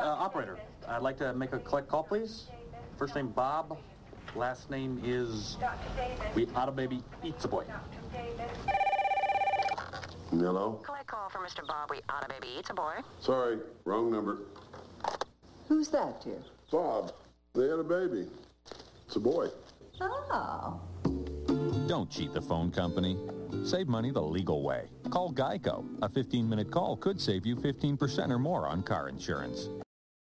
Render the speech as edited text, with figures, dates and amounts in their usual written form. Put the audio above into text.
operator, I'd like to make a collect call, please. First name Bob, last name is We Oughta Baby Eats a Boy. Hello? Collect call for Mr. Bob. We Oughta Baby Eats a Boy. Sorry, wrong number. Who's that, dear? Bob, they had a baby. It's a boy. Oh. Don't cheat the phone company. Save money the legal way. Call Geico. A 15-minute call could save you 15% or more on car insurance.